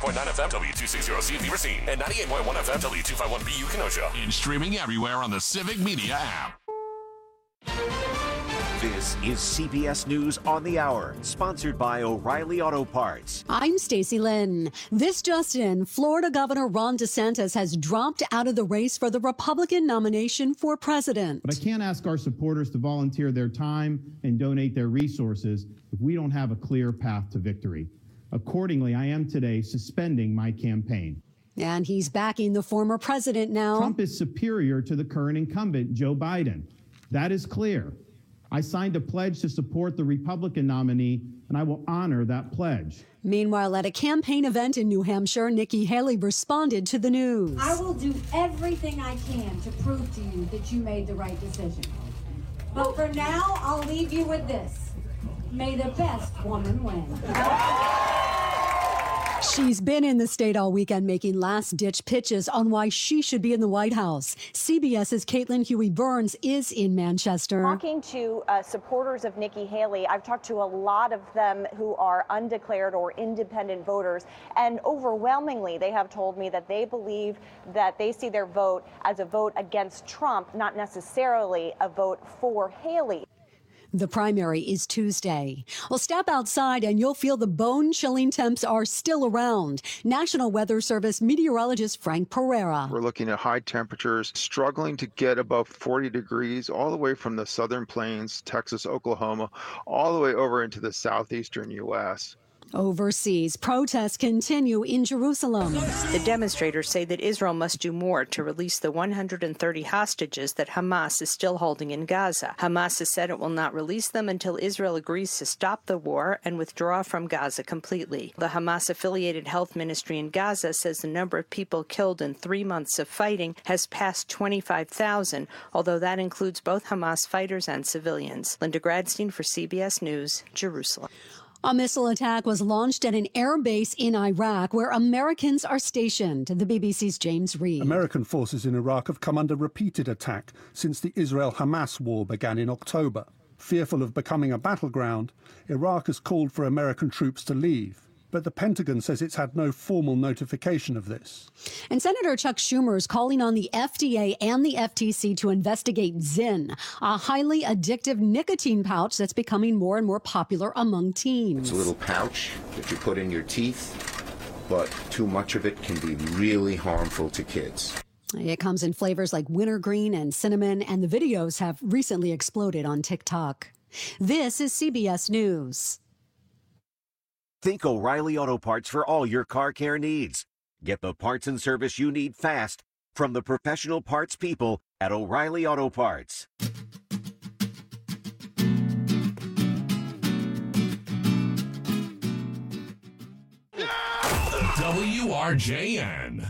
FM W260C Racine and 98.1 FM W251BU Kenosha. And streaming everywhere on the Civic Media app. This is CBS News on the Hour, sponsored by O'Reilly Auto Parts. I'm Stacey Lynn. This just in, Florida Governor Ron DeSantis has dropped out of the race for the Republican nomination for president. But I can't ask our supporters to volunteer their time and donate their resources if we don't have a clear path to victory. Accordingly, I am today suspending my campaign. And he's backing the former president now. Trump is superior to the current incumbent, Joe Biden. That is clear. I signed a pledge to support the Republican nominee, and I will honor that pledge. Meanwhile, at a campaign event in New Hampshire, Nikki Haley responded to the news. I will do everything I can to prove to you that you made the right decision. But for now, I'll leave you with this. May the best woman win. She's been in the state all weekend making last-ditch pitches on why she should be in the White House. CBS's Caitlin Huey-Burns is in Manchester. Talking to supporters of Nikki Haley, I've talked to a lot of them who are undeclared or independent voters, and overwhelmingly they have told me that they believe that they see their vote as a vote against Trump, not necessarily a vote for Haley. The primary is Tuesday. Well, step outside and you'll feel the bone-chilling temps are still around. National Weather Service meteorologist Frank Pereira. We're looking at high temperatures, struggling to get above 40 degrees all the way from the southern plains, Texas, Oklahoma, all the way over into the southeastern U.S. Overseas, protests continue in Jerusalem. The demonstrators say that Israel must do more to release the 130 hostages that Hamas is still holding in Gaza. Hamas has said it will not release them until Israel agrees to stop the war and withdraw from Gaza completely. The Hamas-affiliated health ministry in Gaza says the number of people killed in 3 months of fighting has passed 25,000, although that includes both Hamas fighters and civilians. Linda Gradstein for CBS News, Jerusalem. A missile attack was launched at an air base in Iraq where Americans are stationed. The BBC's James Reed. American forces in Iraq have come under repeated attack since the Israel-Hamas war began in October. Fearful of becoming a battleground, Iraq has called for American troops to leave. But the Pentagon says it's had no formal notification of this. And Senator Chuck Schumer is calling on the FDA and the FTC to investigate Zyn, a highly addictive nicotine pouch that's becoming more and more popular among teens. It's a little pouch that you put in your teeth, but too much of it can be really harmful to kids. It comes in flavors like wintergreen and cinnamon, and the videos have recently exploded on TikTok. This is CBS News. Think O'Reilly Auto Parts for all your car care needs. Get the parts and service you need fast from the professional parts people at O'Reilly Auto Parts. WRJN.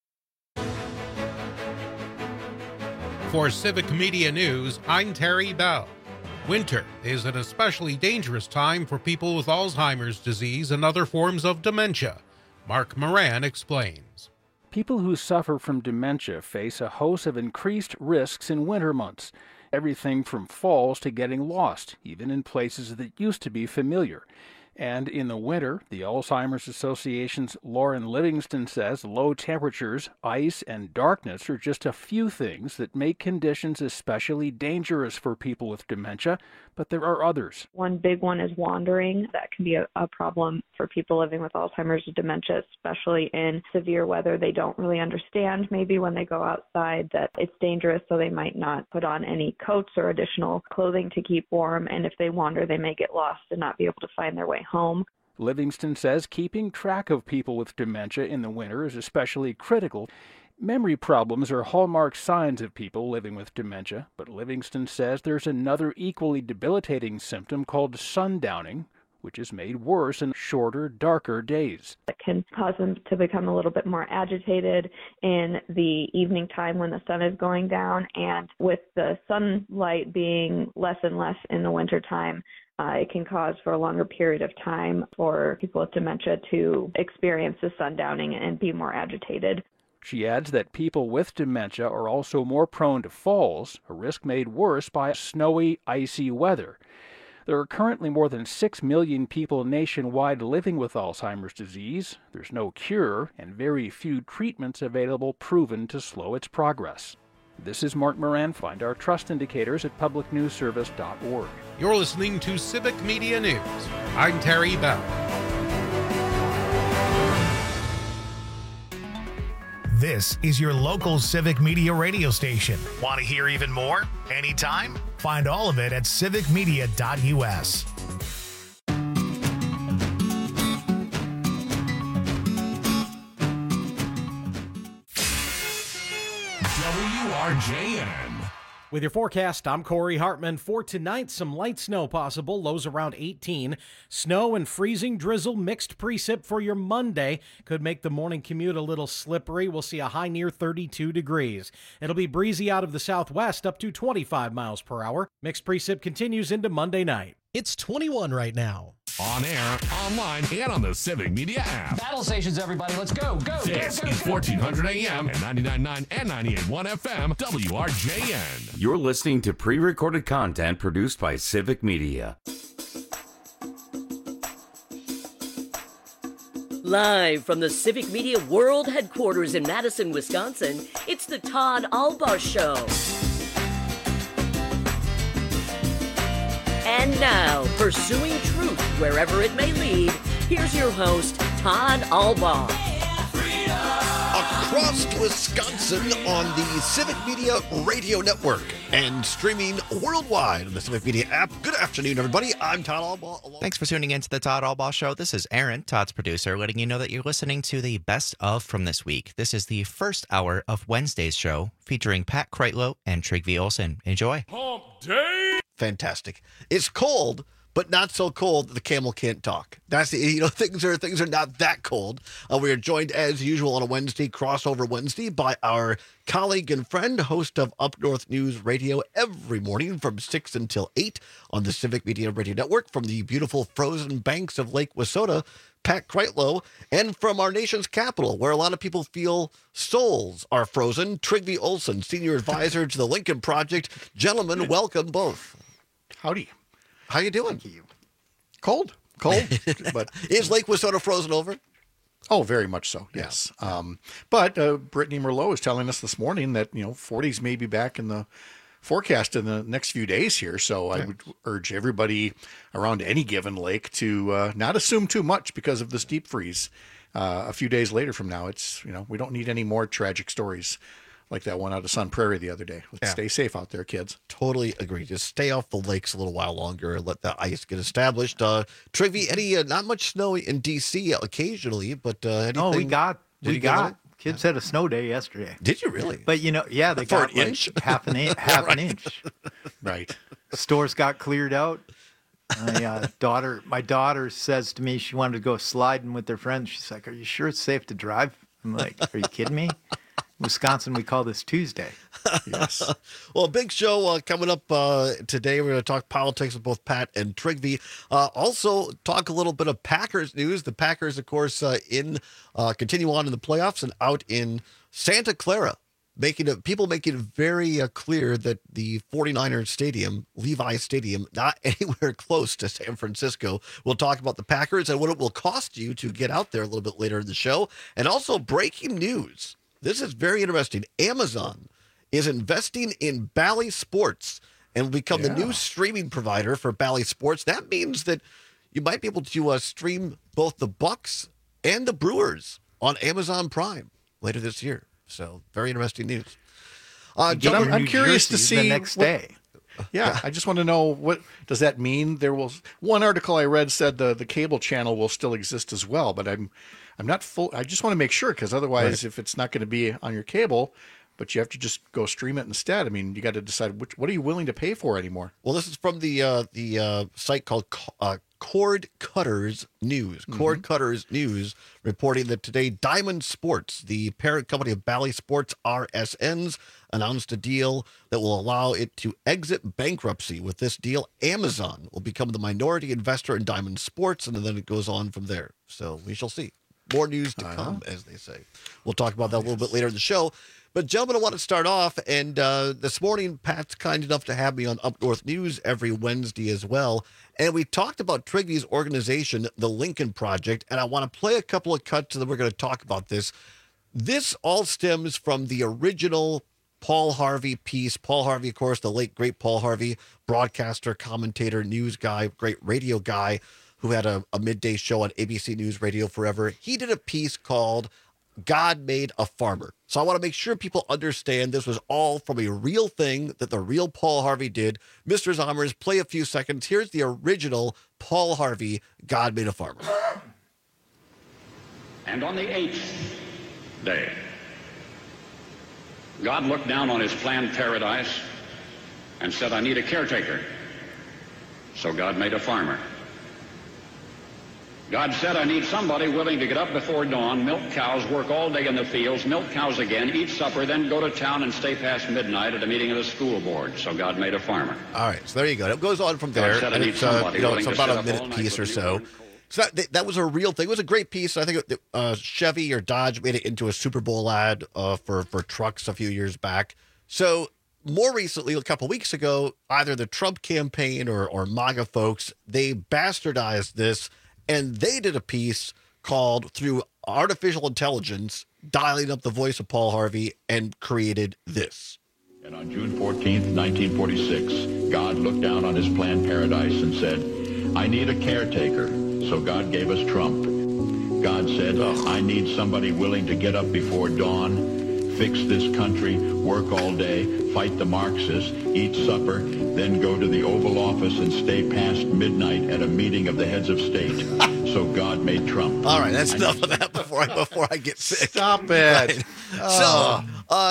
For Civic Media News, I'm Terry Bell. Winter is an especially dangerous time for people with Alzheimer's disease and other forms of dementia. Mark Moran explains. People who suffer from dementia face a host of increased risks in winter months. Everything from falls to getting lost, even in places that used to be familiar. And in the winter, the Alzheimer's Association's Lauren Livingston says low temperatures, ice, and darkness are just a few things that make conditions especially dangerous for people with dementia, but there are others. One big one is wandering. That can be a problem for people living with Alzheimer's or dementia, especially in severe weather. They don't really understand maybe when they go outside that it's dangerous, so they might not put on any coats or additional clothing to keep warm, and if they wander, they may get lost and not be able to find their way home. Livingston says keeping track of people with dementia in the winter is especially critical. Memory problems are hallmark signs of people living with dementia, but Livingston says there's another equally debilitating symptom called sundowning, which is made worse in shorter, darker days. It can cause them to become a little bit more agitated in the evening time when the sun is going down, and with the sunlight being less and less in the wintertime, it can cause for a longer period of time for people with dementia to experience the sundowning and be more agitated. She adds that people with dementia are also more prone to falls, a risk made worse by snowy, icy weather. There are currently more than 6 million people nationwide living with Alzheimer's disease. There's no cure and very few treatments available proven to slow its progress. This is Mark Moran. Find our trust indicators at publicnewsservice.org. You're listening to Civic Media News. I'm Terry Bell. This is your local Civic Media radio station. Want to hear even more? Anytime? Find all of it at civicmedia.us. WRJN. With your forecast, I'm Corey Hartman. For tonight, some light snow possible, lows around 18. Snow and freezing drizzle, mixed precip for your Monday. Could make the morning commute a little slippery. We'll see a high near 32 degrees. It'll be breezy out of the southwest up to 25 miles per hour. Mixed precip continues into Monday night. It's 21 right now. On air, online, and on the Civic Media app. Battle stations, everybody. Let's go. This is 1400 AM and 99.9 and 98.1 FM, WRJN. You're listening to pre-recorded content produced by Civic Media. Live from the Civic Media World Headquarters in Madison, Wisconsin, it's the Todd Albaugh Show. And now, pursuing truth wherever it may lead, here's your host, Todd Albaugh. Across Wisconsin on the Civic Media Radio Network and streaming worldwide on the Civic Media app. Good afternoon, everybody. I'm Todd Albaugh. Thanks for tuning in to the Todd Albaugh Show. This is Aaron, Todd's producer, letting you know that you're listening to the best of from this week. This is the first hour of Wednesday's show featuring Pat Kreitlow and Trygve Olsen. Enjoy. Hump day. Fantastic. It's cold, but not so cold that the camel can't talk. That's the, things are not that cold. We are joined as usual on a Wednesday, crossover Wednesday, by our colleague and friend, host of Up North News Radio every morning from 6 until 8 on the Civic Media Radio Network from the beautiful frozen banks of Lake Wissota, Pat Kreitlow, and from our nation's capital, where a lot of people feel souls are frozen, Trygve Olsen, senior advisor to the Lincoln Project. Gentlemen, welcome both. Howdy. How you doing? Thank you. Cold, but is Lake Wissota frozen over? Oh, very much so. Yes. But Brittany Merlot is telling us this morning that 40s may be back in the forecast in the next few days here. So I would urge everybody around any given lake to not assume too much because of this deep freeze. A few days later from now, it's we don't need any more tragic stories like that one out of Sun Prairie the other day. Let's stay safe out there, kids. Totally agree. Just stay off the lakes a little while longer and let the ice get established. Trygve, any not much snow in D.C. occasionally, but anything? No, we got kids had a snow day yesterday. Did you really? But they got an inch, half an inch. Right. Stores got cleared out. My daughter says to me she wanted to go sliding with her friends. She's like, "Are you sure it's safe to drive?" I'm like, "Are you kidding me?" Wisconsin, we call this Tuesday. Yes. Well, a big show coming up today. We're going to talk politics with both Pat and Trygve. Also, talk a little bit of Packers news. The Packers, of course, continue on in the playoffs and out in Santa Clara, people making it very clear that the 49ers stadium, Levi Stadium, not anywhere close to San Francisco. We'll talk about the Packers and what it will cost you to get out there a little bit later in the show. And also breaking news. This is very interesting. Amazon is investing in Bally Sports and will become the new streaming provider for Bally Sports. That means that you might be able to stream both the Bucks and the Brewers on Amazon Prime later this year. So very interesting news. I'm curious to see the next day. Yeah, I just want to know, what does that mean? There will one article I read said the cable channel will still exist as well, but I'm not full. I just want to make sure, because otherwise, if it's not going to be on your cable, but you have to just go stream it instead. I mean, you got to decide what are you willing to pay for anymore. Well, this is from the site called Cord Cutters News. Cord Cutters News reporting that today Diamond Sports, the parent company of Bally Sports RSNs, announced a deal that will allow it to exit bankruptcy. With this deal, Amazon will become the minority investor in Diamond Sports, and then it goes on from there. So we shall see. More news to come, as they say. We'll talk about that a little bit later in the show. But, gentlemen, I want to start off, and this morning, Pat's kind enough to have me on Up North News every Wednesday as well, and we talked about Trigvy's organization, the Lincoln Project, and I want to play a couple of cuts, and then we're going to talk about this. This all stems from the original Paul Harvey piece. Paul Harvey, of course, the late, great Paul Harvey, broadcaster, commentator, news guy, great radio guy, who had a midday show on ABC News Radio forever. He did a piece called God Made a Farmer. So I want to make sure people understand this was all from a real thing that the real Paul Harvey did. Mr. Zommers, play a few seconds. Here's the original Paul Harvey, God Made a Farmer. And on the 8th day, God looked down on his planned paradise and said, I need a caretaker. So God made a farmer. God said, I need somebody willing to get up before dawn, milk cows, work all day in the fields, milk cows again, eat supper, then go to town and stay past midnight at a meeting of the school board. So God made a farmer. All right, so there you go. It goes on from there. God said, I need It's, somebody willing it's to about sit a up minute all night piece or with so. So that was a real thing. It was a great piece. I think Chevy or Dodge made it into a Super Bowl ad for trucks a few years back. So more recently, a couple weeks ago, either the Trump campaign or MAGA folks, they bastardized this, and they did a piece called Through Artificial Intelligence, dialing up the voice of Paul Harvey, and created this. And on June 14th, 1946, God looked down on his planned paradise and said, I need a caretaker. So God gave us Trump. God said, I need somebody willing to get up before dawn, fix this country, work all day, fight the Marxists, eat supper, then go to the Oval Office and stay past midnight at a meeting of the heads of state. So God made Trump. All right, that's enough of that before I get sick. Stop it. Right. So,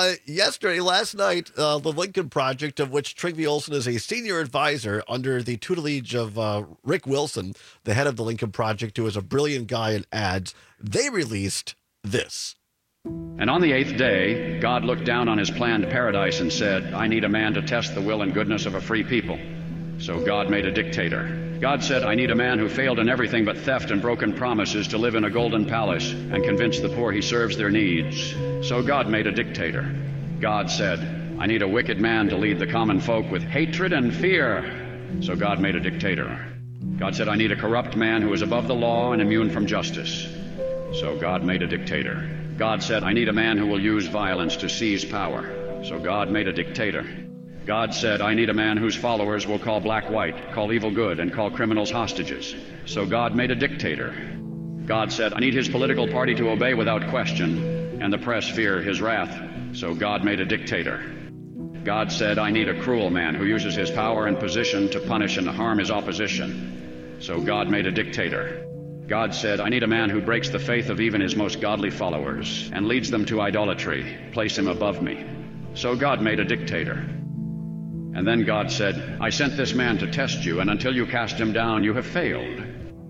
last night, the Lincoln Project, of which Trygve Olsen is a senior advisor under the tutelage of Rick Wilson, the head of the Lincoln Project, who is a brilliant guy in ads, they released this. And on the 8th day, God looked down on his planned paradise and said, I need a man to test the will and goodness of a free people. So God made a dictator. God said, I need a man who failed in everything but theft and broken promises to live in a golden palace and convince the poor he serves their needs. So God made a dictator. God said, I need a wicked man to lead the common folk with hatred and fear. So God made a dictator. God said, I need a corrupt man who is above the law and immune from justice. So God made a dictator. God said, I need a man who will use violence to seize power. So God made a dictator. God said, I need a man whose followers will call black white, call evil good, and call criminals hostages. So God made a dictator. God said, I need his political party to obey without question, and the press fear his wrath. So God made a dictator. God said, I need a cruel man who uses his power and position to punish and harm his opposition. So God made a dictator. God said, I need a man who breaks the faith of even his most godly followers and leads them to idolatry. Place him above me. So God made a dictator. And then God said, I sent this man to test you, and until you cast him down, you have failed.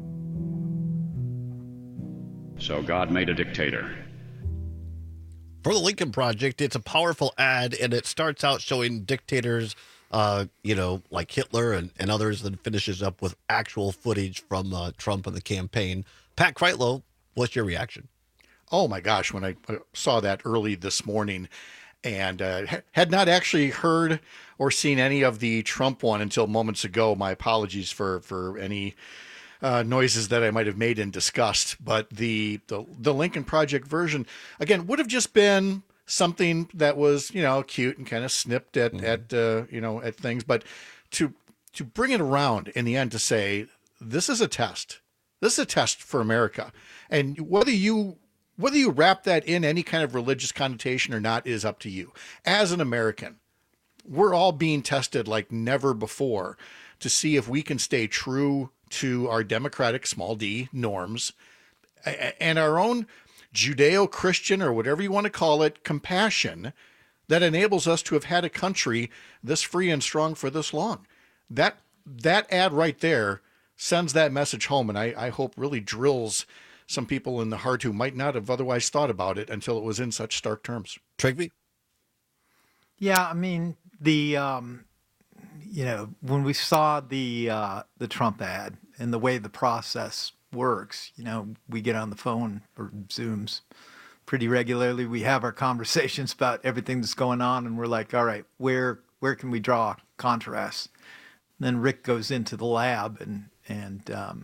So God made a dictator. For the Lincoln Project, it's a powerful ad, and it starts out showing dictators, like Hitler and others, then finishes up with actual footage from Trump and the campaign. Pat Kreitlow, what's your reaction? Oh, my gosh, when I saw that early this morning and had not actually heard or seen any of the Trump one until moments ago. My apologies for any noises that I might have made in disgust. But the Lincoln Project version, again, would have just been something that was, cute and kind of snipped at things. But to bring it around in the end to say, this is a test. This is a test for America. And whether you wrap that in any kind of religious connotation or not is up to you. As an American, we're all being tested like never before to see if we can stay true to our democratic, small d, norms and our own Judeo-Christian, or whatever you want to call it, compassion that enables us to have had a country this free and strong for this long. That ad right there sends that message home, and I hope really drills some people in the heart who might not have otherwise thought about it until it was in such stark terms. Trygve? Yeah, I mean, when we saw the Trump ad and the way the process works. We get on the phone or Zooms pretty regularly. We have our conversations about everything that's going on, and we're like, all right, where can we draw contrasts? And then Rick goes into the lab, and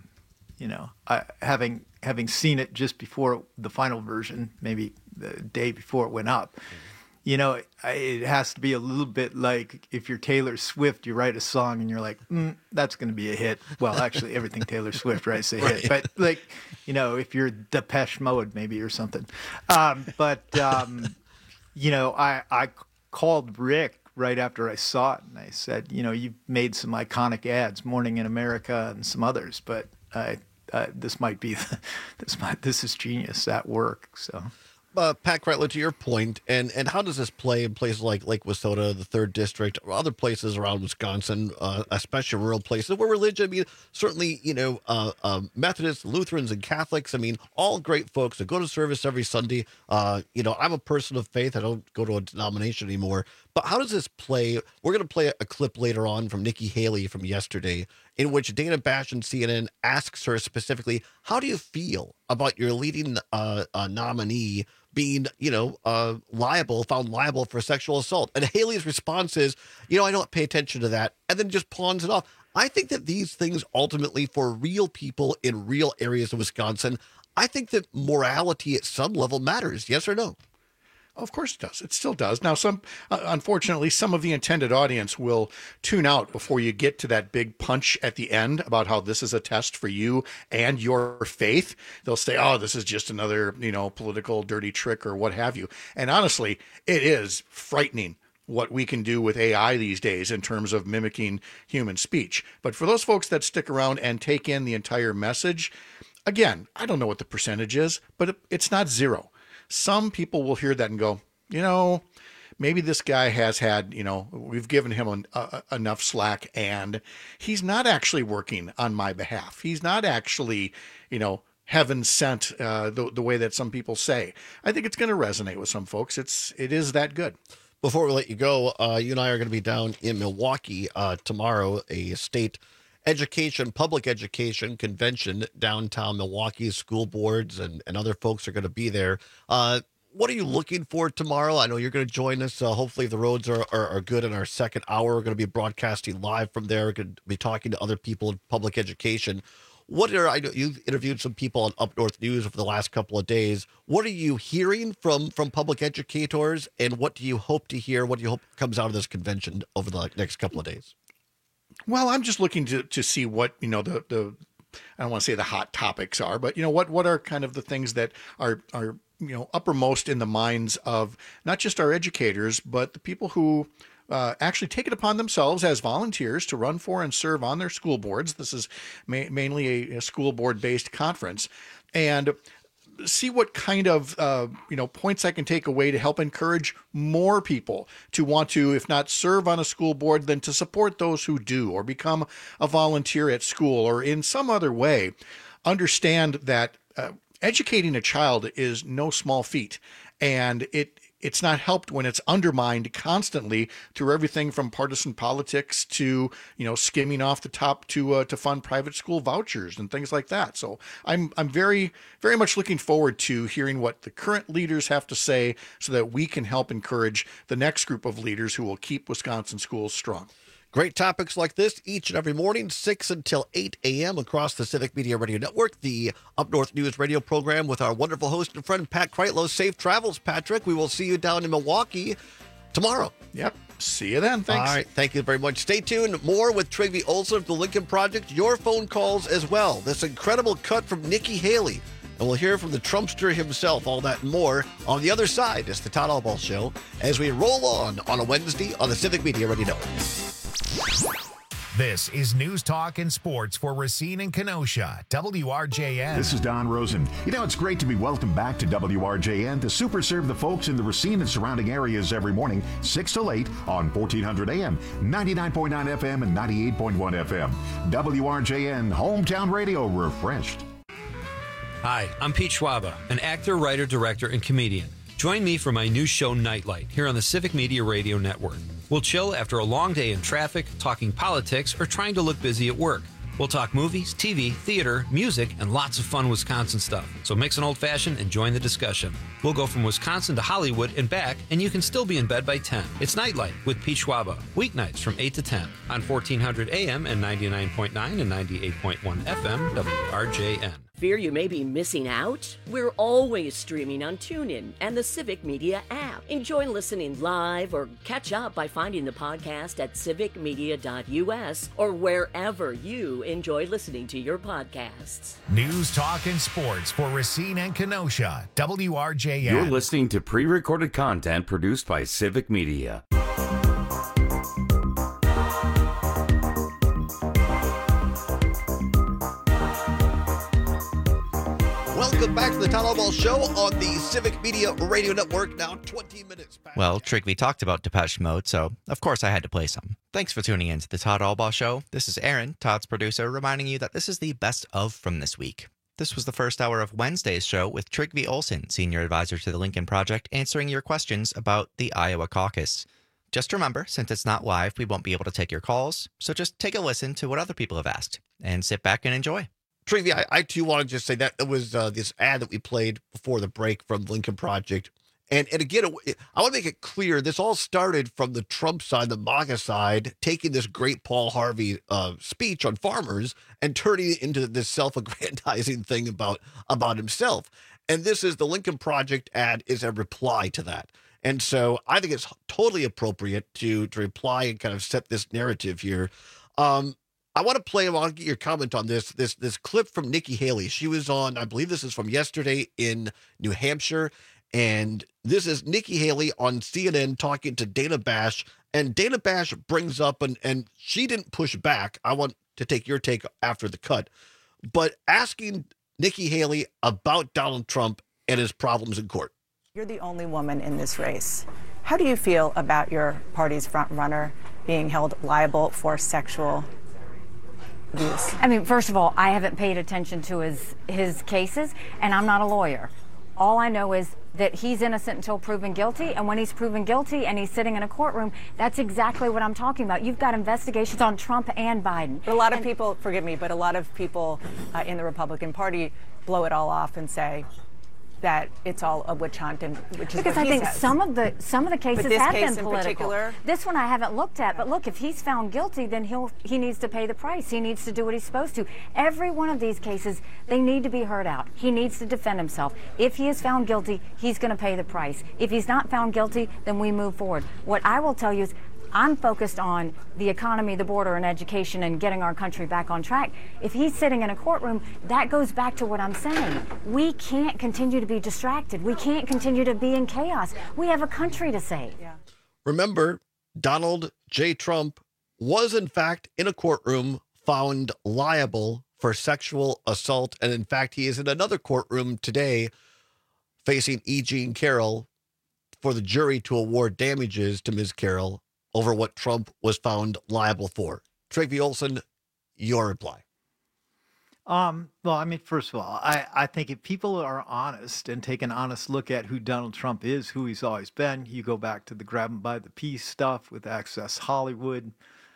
having seen it just before the final version, maybe the day before it went up, it has to be a little bit like if you're Taylor Swift, you write a song and you're like, that's going to be a hit. Well, actually, everything Taylor Swift writes a hit. But if you're Depeche Mode maybe or something. I called Rick right after I saw it, and I said, you've made some iconic ads, Morning in America and some others, but this might be this is genius at work. So. Pat Kreitlow, to your point, and how does this play in places like Lake Wissota, the 3rd District, or other places around Wisconsin, especially rural places where religion, certainly, Methodists, Lutherans, and Catholics, all great folks that go to service every Sunday. I'm a person of faith. I don't go to a denomination anymore. But how does this play? We're going to play a clip later on from Nikki Haley from yesterday, in which Dana Bash on CNN asks her specifically, how do you feel about your leading nominee being, found liable for sexual assault? And Haley's response is, I don't pay attention to that, and then just pawns it off. I think that these things ultimately, for real people in real areas of Wisconsin, I think that morality at some level matters. Yes or no? Of course it does. It still does. Now, unfortunately, some of the intended audience will tune out before you get to that big punch at the end about how this is a test for you and your faith. They'll say, oh, this is just another, political dirty trick or what have you. And honestly, it is frightening what we can do with AI these days in terms of mimicking human speech. But for those folks that stick around and take in the entire message, again, I don't know what the percentage is, but it's not zero. Some people will hear that and go, maybe this guy has had, we've given him enough slack, and he's not actually working on my behalf. He's not actually, heaven sent the way that some people say. I think it's going to resonate with some folks. It is that good. Before we let you go, you and I are going to be down in Milwaukee tomorrow, a state public education convention downtown Milwaukee. School boards and other folks are going to be there. What are you looking for tomorrow? I know you're going to join us. Hopefully, if the roads are good in our second hour, we're going to be broadcasting live from there. We're going to be talking to other people in public education. I know you've interviewed some people on Up North News over the last couple of days. What are you hearing from public educators, and what do you hope to hear? What do you hope comes out of this convention over the next couple of days? Well, I'm just looking to see what, the I don't want to say the hot topics are, but, what are kind of the things that are uppermost in the minds of not just our educators, but the people who actually take it upon themselves as volunteers to run for and serve on their school boards. This is mainly a school board based conference, and see what kind of points I can take away to help encourage more people to want to, if not serve on a school board, then to support those who do, or become a volunteer at school, or in some other way understand that educating a child is no small feat, and it's not helped when it's undermined constantly through everything from partisan politics to, skimming off the top to fund private school vouchers and things like that. So I'm very, very much looking forward to hearing what the current leaders have to say so that we can help encourage the next group of leaders who will keep Wisconsin schools strong. Great topics like this each and every morning, 6 until 8 a.m. across the Civic Media Radio Network, the Up North News radio program with our wonderful host and friend, Pat Kreitlow. Safe travels, Patrick. We will see you down in Milwaukee tomorrow. Yep. See you then. Thanks. All right. Thank you very much. Stay tuned. More with Trygve Olsen of the Lincoln Project. Your phone calls as well. This incredible cut from Nikki Haley. And we'll hear from the Trumpster himself, all that and more on the other side. It's the Todd Albaugh Show as we roll on a Wednesday on the Civic Media Radio Network. This is News Talk and Sports for Racine and Kenosha, WRJN. This is Don Rosen. It's great to be welcomed back to WRJN to super serve the folks in the Racine and surrounding areas every morning, 6 till 8 on 1400 AM, 99.9 FM, and 98.1 FM. WRJN, hometown radio refreshed. Hi, I'm Pete Schwaba, an actor, writer, director, and comedian. Join me for my new show, Nightlight, here on the Civic Media Radio Network. We'll chill after a long day in traffic, talking politics, or trying to look busy at work. We'll talk movies, TV, theater, music, and lots of fun Wisconsin stuff. So mix an old-fashioned and join the discussion. We'll go from Wisconsin to Hollywood and back, and you can still be in bed by 10. It's Nightlight with Pete Schwaba, weeknights from 8 to 10 on 1400 AM and 99.9 and 98.1 FM WRJN. Fear you may be missing out? We're always streaming on TuneIn and the Civic Media app. Enjoy listening live or catch up by finding the podcast at civicmedia.us or wherever you enjoy listening to your podcasts. News, talk, and sports for Racine and Kenosha. WRJN. You're listening to pre-recorded content produced by Civic Media. Welcome back to the Todd Albaugh Show on the Civic Media Radio Network. Now 20 minutes past. Well, Trigby talked about Depeche Mode, so of course I had to play some. Thanks for tuning in to the Todd Albaugh Show. This is Aaron, Todd's producer, reminding you that this is the best of from this week. This was the first hour of Wednesday's show with Trigby Olson, senior advisor to the Lincoln Project, answering your questions about the Iowa caucus. Just remember, since it's not live, we won't be able to take your calls, so just take a listen to what other people have asked and sit back and enjoy. Trivia, I too want to just say that it was this ad that we played before the break from the Lincoln Project. And again, I want to make it clear, this all started from the Trump side, the MAGA side, taking this great Paul Harvey speech on farmers and turning it into this self-aggrandizing thing about himself. And this is the Lincoln Project ad is a reply to that. And so I think it's totally appropriate to reply and kind of set this narrative here. I want to play, I want to get your comment on this clip from Nikki Haley. She was on, I believe this is from yesterday in New Hampshire. And this is Nikki Haley on CNN talking to Dana Bash. And Dana Bash brings up, and she didn't push back. I want to take your take after the cut. But asking Nikki Haley about Donald Trump and his problems in court. You're the only woman in this race. How do you feel about your party's front runner being held liable for sexual abuse? I mean, first of all, I haven't paid attention to his cases, and I'm not a lawyer. All I know is that he's innocent until proven guilty, and when he's proven guilty and he's sitting in a courtroom, that's exactly what I'm talking about. You've got investigations on Trump and Biden. But a lot of people, forgive me, but a lot of people in the Republican Party blow it all off and say that it's all a witch hunt, and which is because what I think says. some of the cases this have case been in political. particular? This one I haven't looked at, but look, if he's found guilty, then he needs to pay the price. He needs to do what he's supposed to. Every one of these cases, they need to be heard out. He needs to defend himself. If he is found guilty, he's going to pay the price. If he's not found guilty, then we move forward. What I will tell you is, I'm focused on the economy, the border, and education, and getting our country back on track. If he's sitting in a courtroom, that goes back to what I'm saying. We can't continue to be distracted. We can't continue to be in chaos. We have a country to save. Yeah. Remember, Donald J. Trump was, in fact, in a courtroom found liable for sexual assault. And in fact, he is in another courtroom today facing E. Jean Carroll for the jury to award damages to Ms. Carroll over what Trump was found liable for. Trygve Olson, your reply. Well, I mean, first of all, I think if people are honest and take an honest look at who Donald Trump is, who he's always been, you go back to the grab him by the piece stuff with Access Hollywood.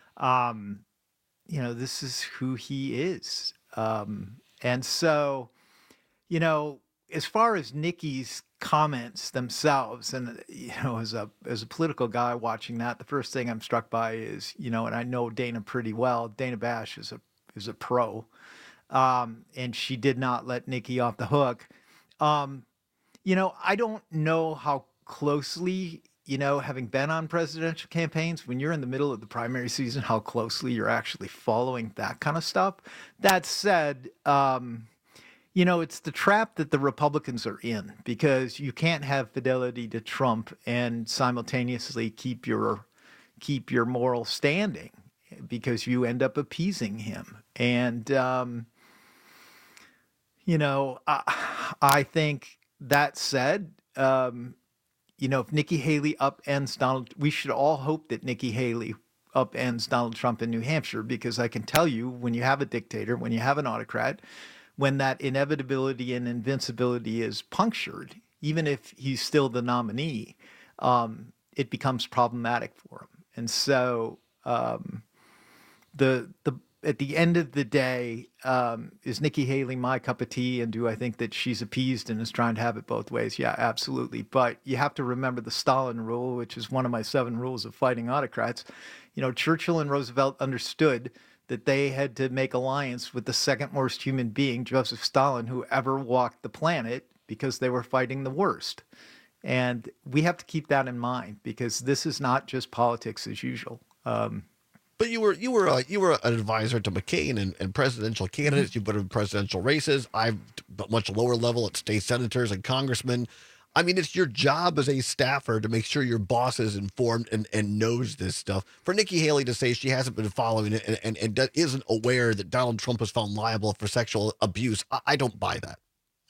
This is who he is. And so, as far as Nikki's comments themselves, and as a political guy watching that, the first thing I'm struck by is, and I know Dana pretty well. Dana Bash is a pro, and she did not let Nikki off the hook. I don't know how closely, having been on presidential campaigns, when you're in the middle of the primary season, how closely you're actually following that kind of stuff. That said, it's the trap that the Republicans are in, because you can't have fidelity to Trump and simultaneously keep your moral standing, because you end up appeasing him. And, I think that said, if Nikki Haley upends we should all hope that Nikki Haley upends Donald Trump in New Hampshire, because I can tell you, when you have a dictator, when you have an autocrat, when that inevitability and invincibility is punctured, even if he's still the nominee, it becomes problematic for him. And so the at the end of the day, is Nikki Haley my cup of tea? And do I think that she's appeased and is trying to have it both ways? Yeah, absolutely. But you have to remember the Stalin rule, which is one of my 7 rules of fighting autocrats. Churchill and Roosevelt understood that they had to make alliance with the second worst human being, Joseph Stalin, who ever walked the planet, because they were fighting the worst. And we have to keep that in mind, because this is not just politics as usual. But you were an advisor to McCain and presidential candidates. You've been in presidential races. I've much lower level at state senators and congressmen. I mean, it's your job as a staffer to make sure your boss is informed and knows this stuff. For Nikki Haley to say she hasn't been following it and isn't aware that Donald Trump was found liable for sexual abuse, I don't buy that.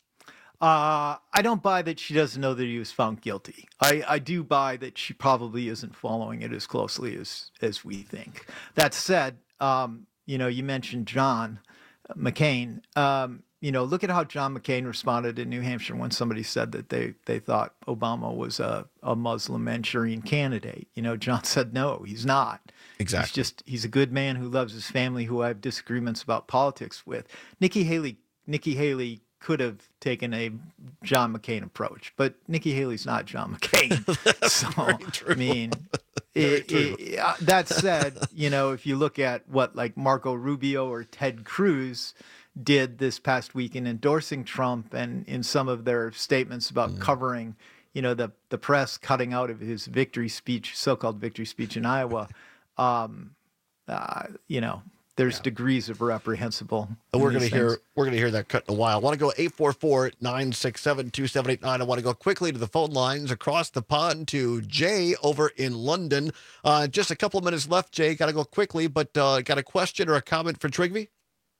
I don't buy that she doesn't know that he was found guilty. I do buy that she probably isn't following it as closely as we think. That said, you mentioned John McCain. Look at how John McCain responded in New Hampshire when somebody said that they thought Obama was a Muslim Manchurian candidate. John said, no, he's not. Exactly. He's a good man who loves his family, who I have disagreements about politics with. Nikki Haley could have taken a John McCain approach, but Nikki Haley's not John McCain. So, I mean, that said, if you look at what like Marco Rubio or Ted Cruz did this past week in endorsing Trump and in some of their statements about covering, the press cutting out of his victory speech, so-called victory speech in Iowa, there's degrees of reprehensible. And we're going to hear that cut in a while. I want to go 844-967-2789. I want to go quickly to the phone lines across the pond to Jay over in London. Just a couple of minutes left, Jay. Got to go quickly, but got a question or a comment for Trygve?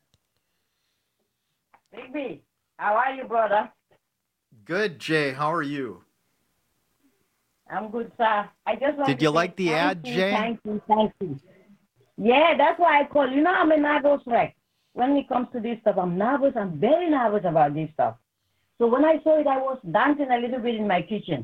Trygve, how are you, brother? Good, Jay. How are you? I'm good, sir. I just Did you like the ad, Jay? Thank you. Yeah, that's why I call. I'm a nervous wreck. When it comes to this stuff, I'm nervous. I'm very nervous about this stuff. So when I saw it, I was dancing a little bit in my kitchen.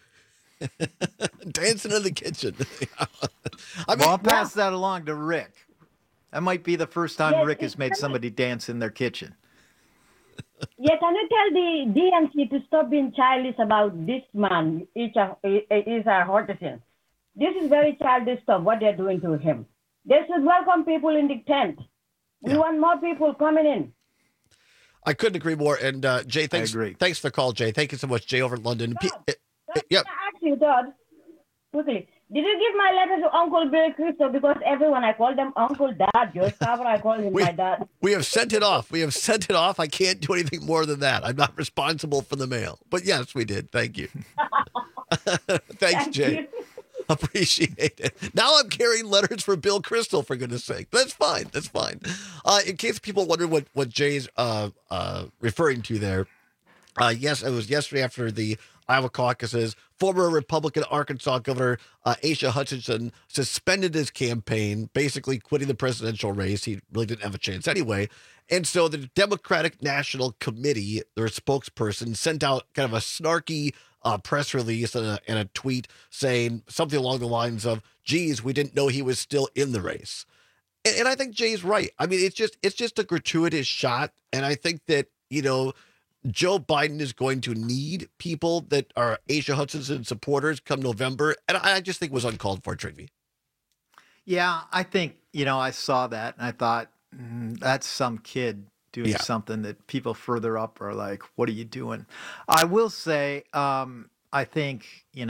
Dancing in the kitchen. I'll pass that along to Rick. That might be the first time Rick has made somebody dance in their kitchen. Yeah, can you tell the DNC to stop being childish about this man, Asa Hutchinson? This is very childish stuff, what they're doing to him. They should welcome people in the tent. We want more people coming in. I couldn't agree more. And Jay, thanks for the call, Jay. Thank you so much, Jay over in London. Yep. I ask you, Todd, quickly. Did you give my letter to Uncle Bill Cristo? Because everyone, I call them Uncle Dad. George Carver, I call him my dad. We have sent it off. I can't do anything more than that. I'm not responsible for the mail. But yes, we did. Thank you. Thanks, Jay. You. Appreciate it. Now I'm carrying letters for Bill Kristol, for goodness sake. That's fine. In case people wonder what Jay's referring to there, yes, it was yesterday after the Iowa caucuses. Former Republican Arkansas Governor Asa Hutchinson suspended his campaign, basically quitting the presidential race. He really didn't have a chance anyway. And so the Democratic National Committee, their spokesperson, sent out kind of a snarky press release and a tweet saying something along the lines of, geez, we didn't know he was still in the race. And I think Jay's right. I mean, it's just a gratuitous shot. And I think that, Joe Biden is going to need people that are Asa Hutchinson supporters come November. And I just think it was uncalled for, Trygve. Yeah, I think, I saw that and I thought, that's some kid doing something that people further up are like, what are you doing? I will say, I think,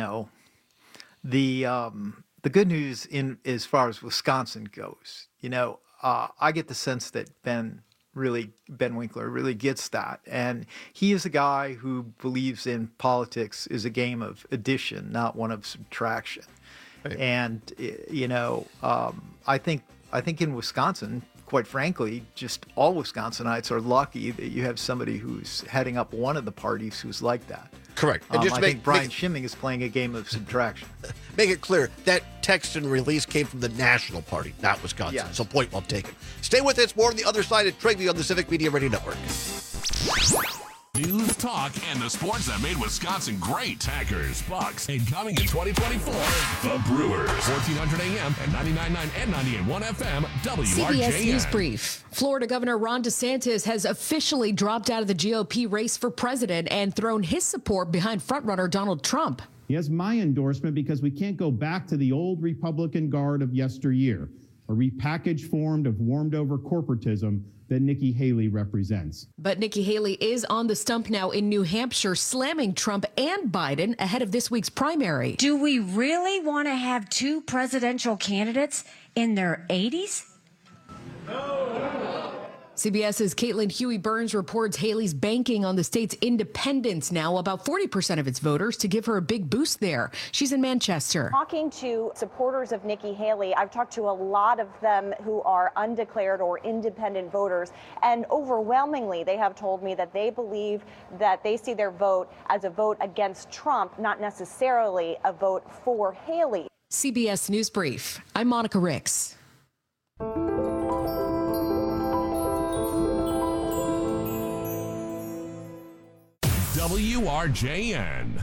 the good news in as far as Wisconsin goes, I get the sense that Ben Winkler really gets that. And he is a guy who believes in politics is a game of addition, not one of subtraction. Right. And, I think in Wisconsin, quite frankly, just all Wisconsinites are lucky that you have somebody who's heading up one of the parties who's like that. Correct. And I think Brian Schimming is playing a game of subtraction. Make it clear, that text and release came from the National Party, not Wisconsin. Yes. So point well taken. Stay with us. More on the other side at Trygve on the Civic Media Radio Network. News, talk, and the sports that made Wisconsin great. Packers, Bucks, and coming in 2024, the Brewers. 1400 AM and 99.9 and 98.1 FM, WRJN. CBS News Brief. Florida Governor Ron DeSantis has officially dropped out of the GOP race for president and thrown his support behind frontrunner Donald Trump. He has my endorsement because we can't go back to the old Republican guard of yesteryear, a repackaged form of warmed-over corporatism that Nikki Haley represents. But Nikki Haley is on the stump now in New Hampshire, slamming Trump and Biden ahead of this week's primary. Do we really want to have two presidential candidates in their 80s? CBS's Caitlin Huey-Burns reports Haley's banking on the state's independence now, about 40% of its voters, to give her a big boost there. She's in Manchester. Talking to supporters of Nikki Haley, I've talked to a lot of them who are undeclared or independent voters, and overwhelmingly they have told me that they believe that they see their vote as a vote against Trump, not necessarily a vote for Haley. CBS News Brief. I'm Monica Ricks. WRJN.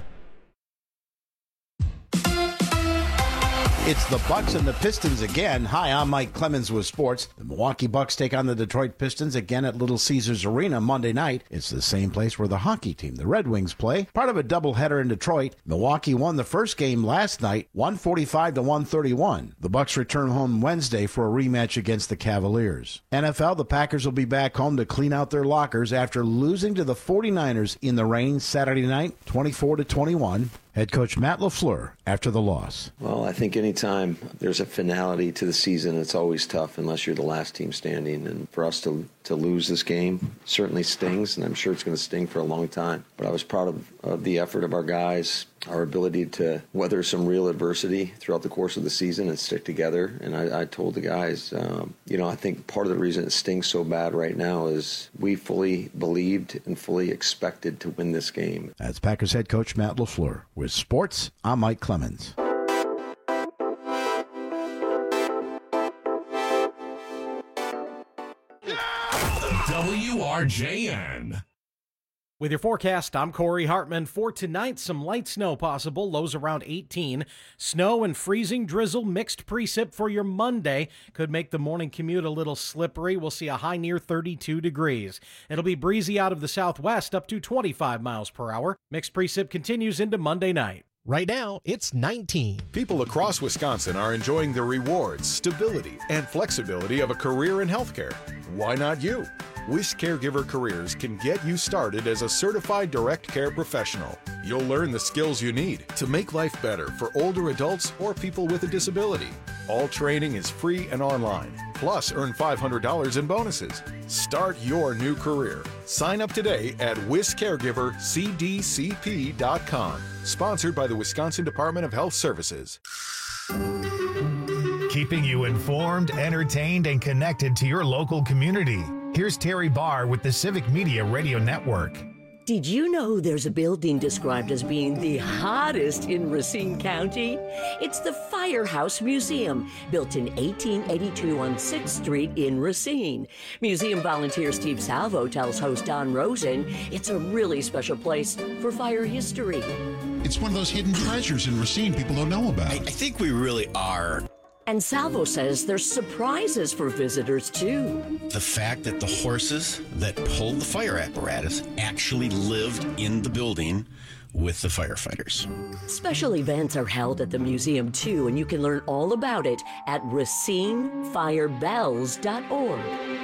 It's the Bucks and the Pistons again. Hi, I'm Mike Clemens with sports. The Milwaukee Bucks take on the Detroit Pistons again at Little Caesars Arena Monday night. It's the same place where the hockey team, the Red Wings, play. Part of a doubleheader in Detroit. Milwaukee won the first game last night, 145-131. The Bucks return home Wednesday for a rematch against the Cavaliers. NFL, the Packers will be back home to clean out their lockers after losing to the 49ers in the rain Saturday night, 24-21. Head coach Matt LaFleur after the loss. Well, I think anytime there's a finality to the season, it's always tough unless you're the last team standing. And for us to lose this game certainly stings, and I'm sure it's going to sting for a long time. But I was proud of the effort of our guys, our ability to weather some real adversity throughout the course of the season and stick together. And I told the guys, I think part of the reason it stings so bad right now is we fully believed and fully expected to win this game. That's Packers head coach Matt LaFleur. With sports, I'm Mike Clemens. WRJN. With your forecast, I'm Corey Hartman. For tonight, some light snow possible, lows around 18. Snow and freezing drizzle, mixed precip for your Monday. Could make the morning commute a little slippery. We'll see a high near 32 degrees. It'll be breezy out of the southwest up to 25 miles per hour. Mixed precip continues into Monday night. Right now, it's 19. People across Wisconsin are enjoying the rewards, stability, and flexibility of a career in healthcare. Why not you? WIS Caregiver Careers can get you started as a certified direct care professional. You'll learn the skills you need to make life better for older adults or people with a disability. All training is free and online. Plus, earn $500 in bonuses. Start your new career. Sign up today at WisCaregiverCDCP.com. Sponsored by the Wisconsin Department of Health Services. Keeping you informed, entertained, and connected to your local community. Here's Terry Barr with the Civic Media Radio Network. Did you know there's a building described as being the hottest in Racine County? It's the Firehouse Museum, built in 1882 on 6th Street in Racine. Museum volunteer Steve Salvo tells host Don Rosen it's a really special place for fire history. It's one of those hidden treasures in Racine people don't know about. I think we really are. And Salvo says there's surprises for visitors, too. The fact that the horses that pulled the fire apparatus actually lived in the building with the firefighters. Special events are held at the museum, too, and you can learn all about it at RacineFirebells.org.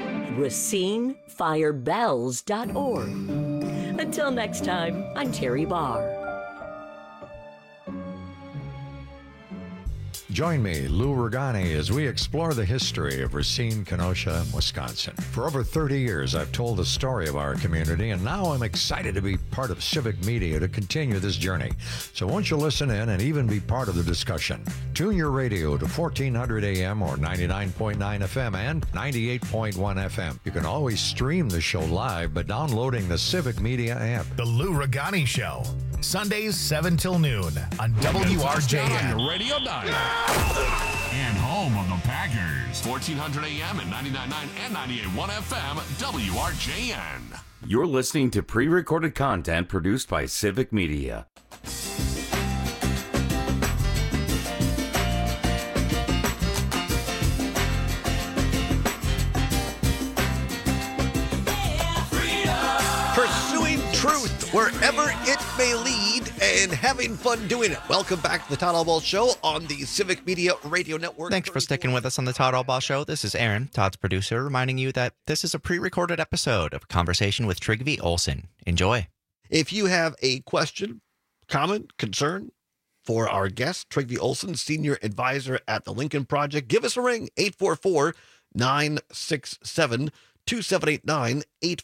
RacineFirebells.org. Until next time, I'm Terry Barr. Join me, Lou Ragani, as we explore the history of Racine, Kenosha, Wisconsin. For over 30 years, I've told the story of our community, and now I'm excited to be part of Civic Media to continue this journey. So won't you listen in and even be part of the discussion? Tune your radio to 1400 AM or 99.9 FM and 98.1 FM. You can always stream the show live by downloading the Civic Media app. The Lou Ragani Show, Sundays 7 till noon on WRJN. On your radio dial. And home of the Packers. 1400 AM and 99.9 and 98.1 FM, WRJN. You're listening to pre-recorded content produced by Civic Media. Pursuing truth wherever it may lead and having fun doing it. Welcome back to the Todd Albaugh Show on the Civic Media Radio Network. Thanks for sticking with us on the Todd Albaugh Show. This is Aaron, Todd's producer, reminding you that this is a pre-recorded episode of a conversation with Trygve Olsen. Enjoy. If you have a question, comment, concern for our guest, Trygve Olsen, Senior Advisor at the Lincoln Project, give us a ring, 844-967-2789,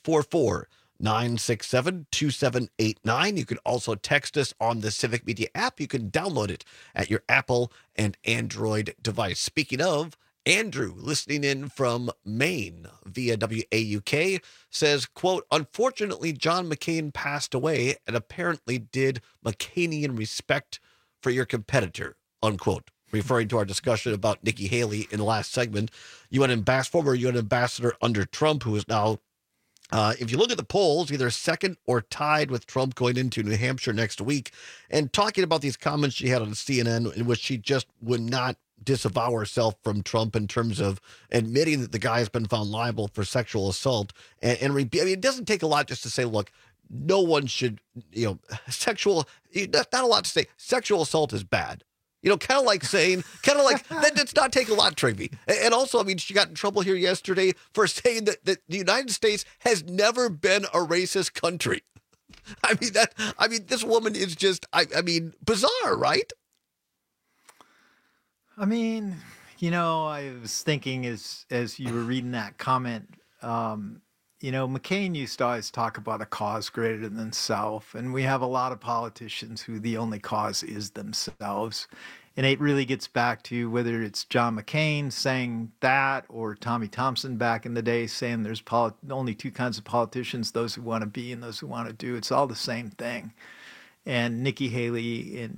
844-967-2789. You can also text us on the Civic Media app. You can download it at your Apple and Android device. Speaking of, Andrew, listening in from Maine via WAUK, says, quote, unfortunately, John McCain passed away and apparently did McCainian respect for your competitor, unquote. Referring to our discussion about Nikki Haley in the last segment. Former UN ambassador under Trump, who is now, if you look at the polls, either second or tied with Trump going into New Hampshire next week, and talking about these comments she had on CNN in which she just would not disavow herself from Trump in terms of admitting that the guy has been found liable for sexual assault. I mean, it doesn't take a lot just to say, look, no one should, not a lot to say. Sexual assault is bad. Kind of like that does not take a lot, Trygve. And also, I mean, she got in trouble here yesterday for saying that the United States has never been a racist country. I mean, this woman is just, bizarre, right? I mean, I was thinking as you were reading that comment, McCain used to always talk about a cause greater than self. And we have a lot of politicians who the only cause is themselves. And it really gets back to whether it's John McCain saying that or Tommy Thompson back in the day saying there's only two kinds of politicians, those who want to be and those who want to do. It's all the same thing. And Nikki Haley,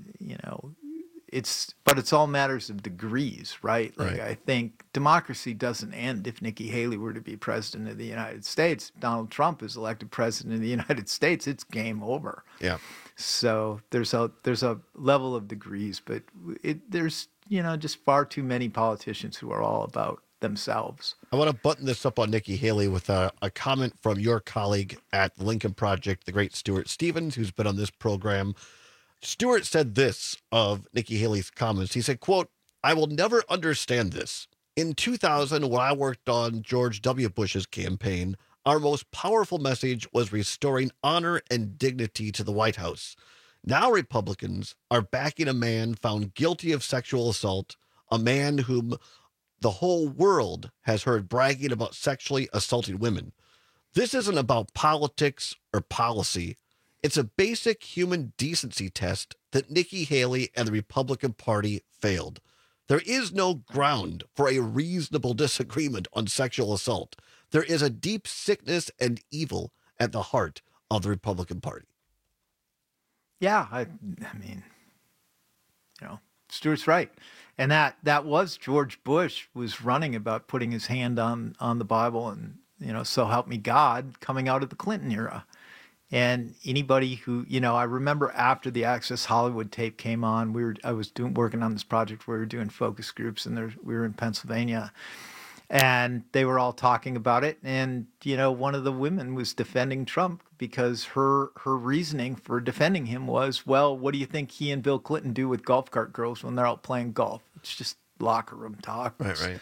but it's all matters of degrees, right? Like, I think democracy doesn't end if Nikki Haley were to be president of the United States. Donald Trump is elected president of the United States. It's game over. Yeah. So there's a level of degrees, but there's just far too many politicians who are all about themselves. I want to button this up on Nikki Haley with a comment from your colleague at the Lincoln Project, the great Stuart Stevens, who's been on this program. Stuart said this of Nikki Haley's comments. He said, quote, I will never understand this. In 2000, when I worked on George W. Bush's campaign, our most powerful message was restoring honor and dignity to the White House. Now Republicans are backing a man found guilty of sexual assault, a man whom the whole world has heard bragging about sexually assaulting women. This isn't about politics or policy. It's a basic human decency test that Nikki Haley and the Republican Party failed. There is no ground for a reasonable disagreement on sexual assault. There is a deep sickness and evil at the heart of the Republican Party. Yeah, I mean, Stuart's right. And that was George Bush was running about putting his hand on the Bible and, so help me God, coming out of the Clinton era. And anybody who, I remember after the Access Hollywood tape came on, I was working on this project where we were doing focus groups, and we were in Pennsylvania, and they were all talking about it. And, one of the women was defending Trump because her reasoning for defending him was, well, what do you think he and Bill Clinton do with golf cart girls when they're out playing golf? It's just locker room talk. Right.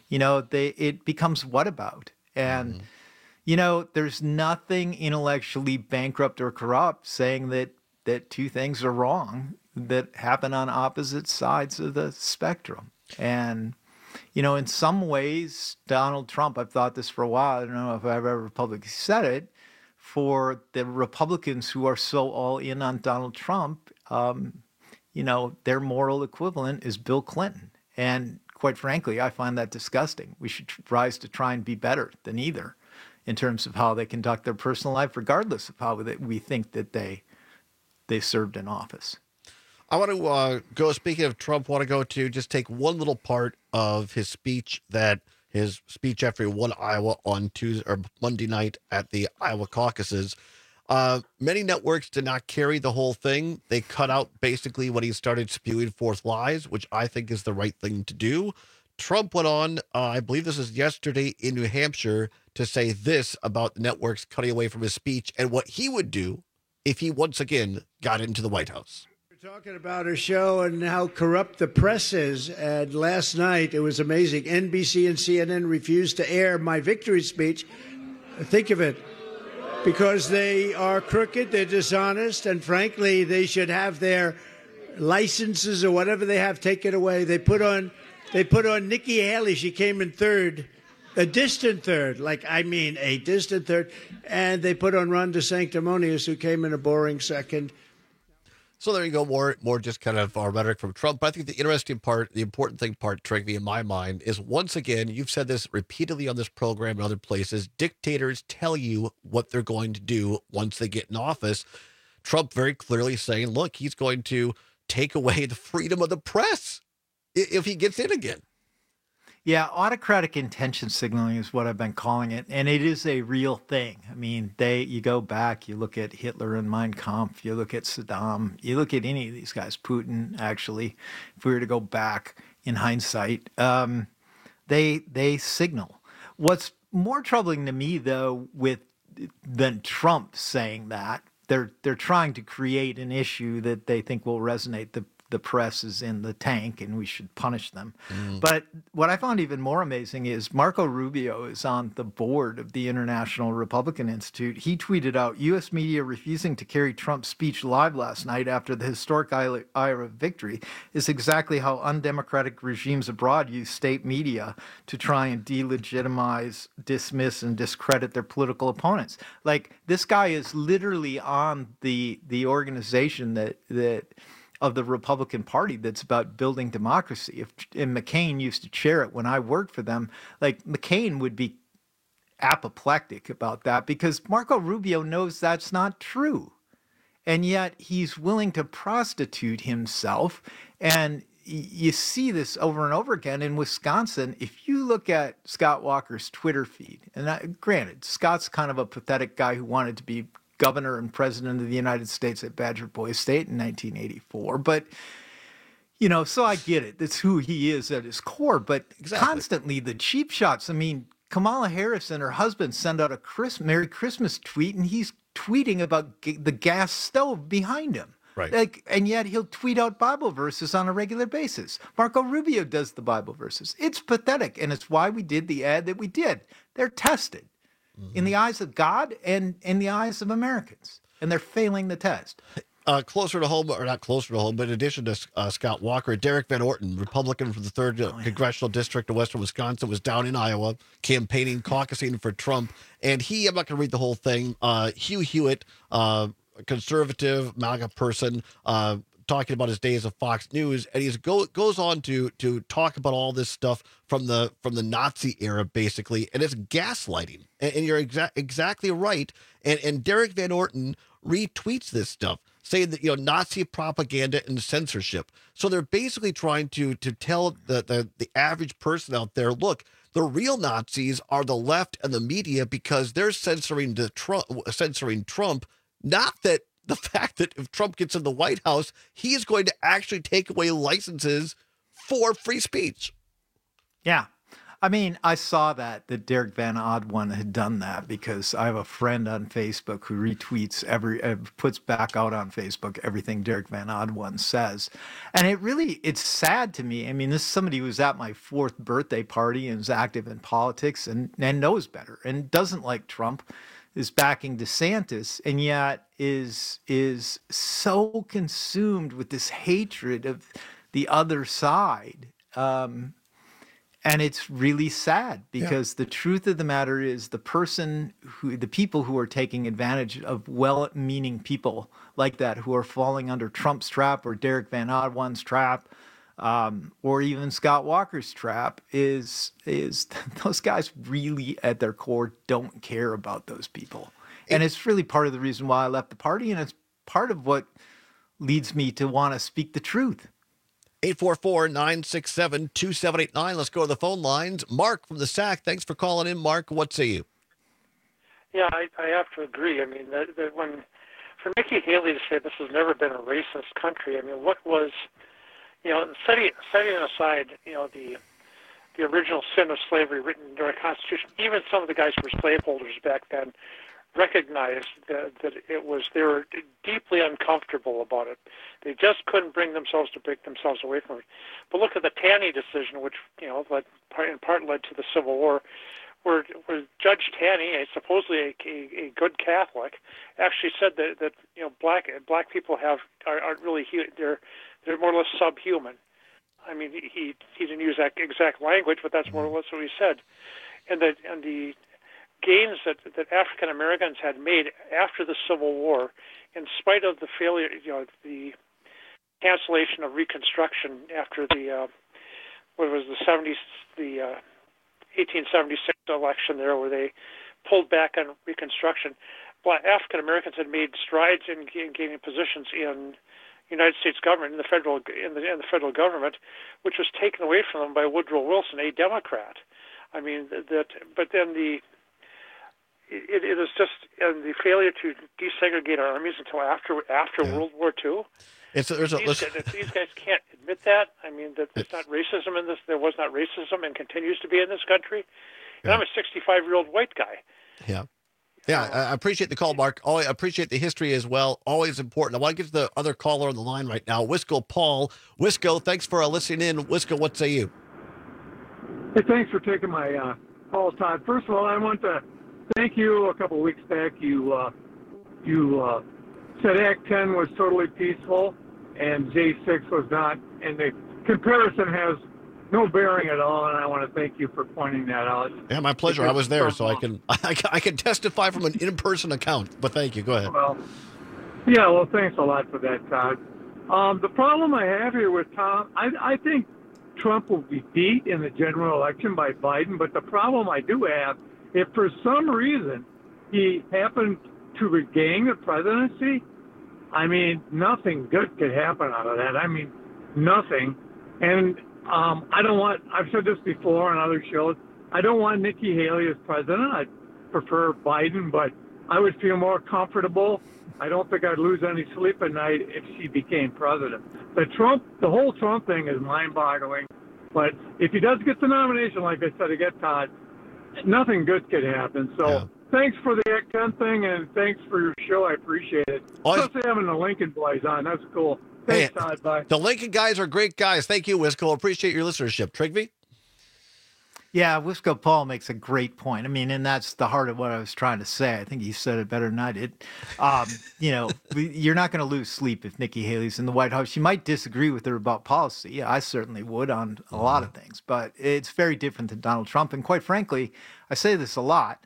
It becomes what about? And there's nothing intellectually bankrupt or corrupt saying that two things are wrong that happen on opposite sides of the spectrum. And, in some ways, Donald Trump, I've thought this for a while, I don't know if I've ever publicly said it, for the Republicans who are so all in on Donald Trump, their moral equivalent is Bill Clinton. And quite frankly, I find that disgusting. We should rise to try and be better than either, in terms of how they conduct their personal life, regardless of how we think that they served in office. I want to go, speaking of Trump, just take one little part of his speech that his speech after he won Iowa on Tuesday or Monday night at the Iowa caucuses. Many networks did not carry the whole thing. They cut out basically when he started spewing forth lies, which I think is the right thing to do. Trump went on, I believe this is yesterday in New Hampshire, to say this about the networks cutting away from his speech and what he would do if he once again got into the White House. We're talking about our show and how corrupt the press is. And last night, it was amazing. NBC and CNN refused to air my victory speech. Think of it. Because they are crooked, they're dishonest, and frankly, they should have their licenses or whatever they have taken away. They put on Nikki Haley. She came in third, a distant third, a distant third. And they put on Ron DeSanctimonious, who came in a boring second. So there you go, more just kind of our rhetoric from Trump. But I think the interesting part, the important thing part, Trigby, in my mind, is once again, you've said this repeatedly on this program and other places, dictators tell you what they're going to do once they get in office. Trump very clearly saying, look, he's going to take away the freedom of the press if he gets in again. Yeah, autocratic intention signaling is what I've been calling it, and it is a real thing. I mean, you go back, you look at Hitler and Mein Kampf, you look at Saddam, you look at any of these guys, Putin, actually, if we were to go back in hindsight, they signal. What's more troubling to me, though, than Trump saying that, they're trying to create an issue that they think will resonate. The press is in the tank and we should punish them. But what I found even more amazing is Marco Rubio is on the board of the International Republican Institute. He tweeted out, U.S. media refusing to carry Trump's speech live last night after the historic Iowa victory is exactly how undemocratic regimes abroad use state media to try and delegitimize, dismiss, and discredit their political opponents. Like, this guy is literally on the organization that of the Republican Party that's about building democracy. And McCain used to chair it when I worked for them. Like, McCain would be apoplectic about that because Marco Rubio knows that's not true. And yet he's willing to prostitute himself. And you see this over and over again in Wisconsin. If you look at Scott Walker's Twitter feed, and granted, Scott's kind of a pathetic guy who wanted to be governor and president of the United States at Badger Boys State in 1984. But, so I get it. That's who he is at his core. But constantly the cheap shots. I mean, Kamala Harris and her husband send out a Merry Christmas tweet, and he's tweeting about the gas stove behind him. Right. And yet he'll tweet out Bible verses on a regular basis. Marco Rubio does the Bible verses. It's pathetic, and it's why we did the ad that we did. They're tested. In the eyes of God and in the eyes of Americans. And they're failing the test. Closer to home, or not closer to home, but in addition to Scott Walker, Derek Van Orton, Republican from the 3rd Congressional District of Western Wisconsin, was down in Iowa campaigning, caucusing for Trump. And I'm not going to read the whole thing, Hugh Hewitt, conservative MAGA person, talking about his days of Fox News, and he goes on to talk about all this stuff from the Nazi era, basically, and it's gaslighting. And you're exactly right. And Derek Van Orton retweets this stuff, saying that Nazi propaganda and censorship. So they're basically trying to tell the average person out there, look, the real Nazis are the left and the media because they're censoring Trump, not that. The fact that if Trump gets in the White House, he is going to actually take away licenses for free speech. Yeah. I mean, I saw that Derek Van Oddone had done that because I have a friend on Facebook who retweets puts back out on Facebook everything Derek Van Oddone says. And it's sad to me. I mean, this is somebody who was at my 4th birthday party and is active in politics and knows better and doesn't like Trump, is backing DeSantis, and yet is so consumed with this hatred of the other side. And it's really sad because the truth of the matter is the people who are taking advantage of well-meaning people like that, who are falling under Trump's trap or Derek Van Oddone's trap, or even Scott Walker's trap, is those guys really at their core don't care about those people. And it's really part of the reason why I left the party, and it's part of what leads me to want to speak the truth. 844-967-2789. Let's go to the phone lines. Mark from the SAC. Thanks for calling in, Mark. What say you? Yeah, I have to agree. I mean, that when for Nikki Haley to say this has never been a racist country, I mean, what was, setting aside, the original sin of slavery written into our Constitution, even some of the guys who were slaveholders back then recognized that they were deeply uncomfortable about it. They just couldn't bring themselves to break themselves away from it. But look at the Taney decision, which, in part led to the Civil War, where Judge Taney, supposedly a good Catholic, actually said that black people aren't really they're more or less subhuman. I mean, he didn't use that exact language, but that's more or less what he said. And the gains that African Americans had made after the Civil War, in spite of the failure, the cancellation of Reconstruction after the 1876 election there, where they pulled back on Reconstruction, African Americans had made strides in gaining positions in United States government, in the federal government, which was taken away from them by Woodrow Wilson, a Democrat. I mean but then it is just the failure to desegregate our armies until after World War II. These guys can't admit that. I mean, that there's not racism in this. There was not racism and continues to be in this country. And I'm a 65-year-old white guy. Yeah. Yeah, I appreciate the call, Mark. I appreciate the history as well. Always important. I want to get to the other caller on the line right now, Wisco Paul. Wisco, thanks for listening in. Wisco, what say you? Hey, thanks for taking my call, Todd. First of all, I want to thank you. A couple of weeks back, you said Act 10 was totally peaceful and J6 was not, and the comparison has no bearing at all, and I want to thank you for pointing that out. Yeah, my pleasure. I was there, so I can testify from an in-person account, but thank you. Go ahead. Well, thanks a lot for that, Todd. The problem I have here with Tom, I think Trump will be beat in the general election by Biden, but the problem I do have, if for some reason he happened to regain the presidency, I mean, nothing good could happen out of that. I mean, nothing. And I've said this before on other shows, I don't want Nikki Haley as president. I'd prefer Biden, but I would feel more comfortable. I don't think I'd lose any sleep at night if she became president. The whole Trump thing is mind-boggling. But if he does get the nomination, like I said again, Todd, nothing good could happen. So thanks for the Act 10 thing, and thanks for your show. I appreciate it. Especially having the Lincoln boys on. That's cool. Thanks, Todd. Bye. The Lincoln guys are great guys. Thank you, Wisco. Appreciate your listenership. Trigby? Yeah, Wisco Paul makes a great point. I mean, and that's the heart of what I was trying to say. I think he said it better than I did. You're not going to lose sleep if Nikki Haley's in the White House. You might disagree with her about policy. Yeah, I certainly would on a lot of things, but it's very different than Donald Trump. And quite frankly, I say this a lot,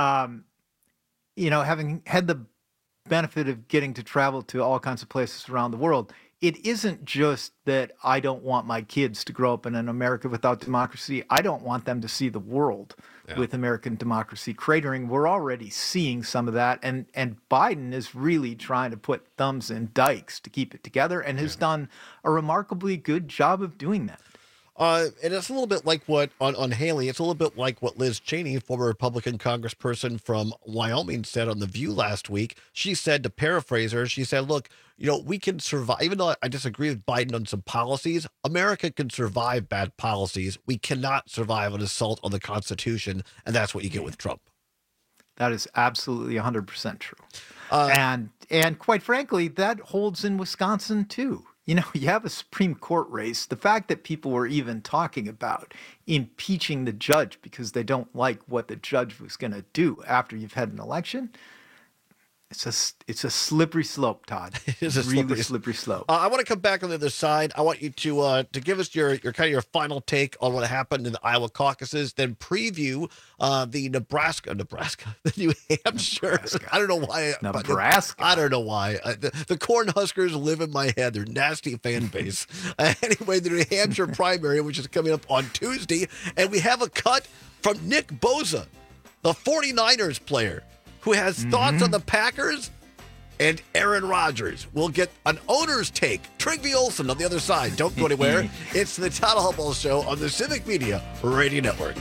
having had the benefit of getting to travel to all kinds of places around the world, it isn't just that I don't want my kids to grow up in an America without democracy. I don't want them to see the world with American democracy cratering. We're already seeing some of that. And Biden is really trying to put thumbs in dikes to keep it together and has done a remarkably good job of doing that. And it's a little bit like what on Haley. It's a little bit like what Liz Cheney, former Republican congressperson from Wyoming, said on The View last week. She said, to paraphrase her, she said, look, we can survive. Even though I disagree with Biden on some policies, America can survive bad policies. We cannot survive an assault on the Constitution. And that's what you get with Trump. That is absolutely 100% true. And quite frankly, that holds in Wisconsin, too. You have a Supreme Court race. The fact that people were even talking about impeaching the judge because they don't like what the judge was going to do after you've had an election, it's a slippery slope, Todd. It is a really slippery slope. I want to come back on the other side. I want you to give us your kind of your final take on what happened in the Iowa caucuses, then preview the the New Hampshire. Nebraska. I don't know why. Nebraska. I don't know why. The Cornhuskers live in my head. They're nasty fan base. Anyway, the New Hampshire primary, which is coming up on Tuesday, and we have a cut from Nick Bosa, the 49ers player, who has thoughts on the Packers and Aaron Rodgers. We'll get an owner's take. Trygve Olsen on the other side. Don't go anywhere. It's the Todd Hallball Show on the Civic Media Radio Network.